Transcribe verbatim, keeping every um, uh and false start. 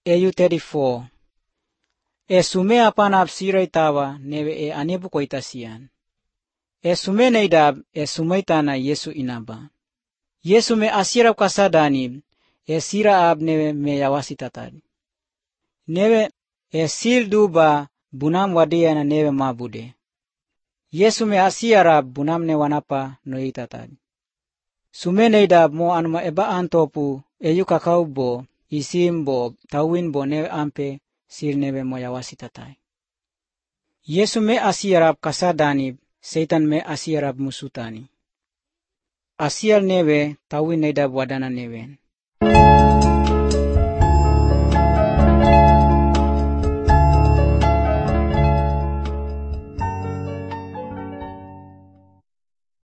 Eyu thirty-four. E sume apanap siray tawa neve e anebu koitasian. E sume neidab e sumaitana Yesu inaba. Yesu me asirap kasadani e sira ab neve me yawasi tatad. Neve e sil duba bunam wadiana neve mabude. Yesu me asiarab bunam ne wanapa noitatad. Sume neidab mo anma eba antopu e yukakau bo isim bo tawin bo neve ampe sir neve mo yawasi tatai. Yesu me asiarab kasadani Satan me asiarab musutani. Asial neve tawin neidab wadana neven.